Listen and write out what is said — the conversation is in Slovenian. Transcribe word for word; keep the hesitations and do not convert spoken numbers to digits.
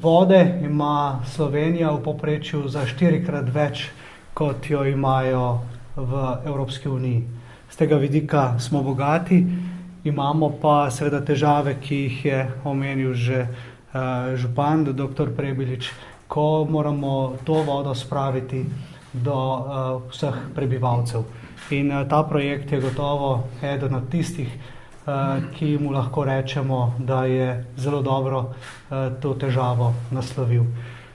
Vode ima Slovenija v povprečju za štirikrat več, kot jo imajo v Evropski uniji. Z tega vidika smo bogati, imamo pa seveda težave, ki jih je omenil že uh, župan, doktor Prebilič, ko moramo to vodo spraviti do uh, vseh prebivalcev. In uh, ta projekt je gotovo eden od tistih, uh, ki mu lahko rečemo, da je zelo dobro uh, to težavo naslovil.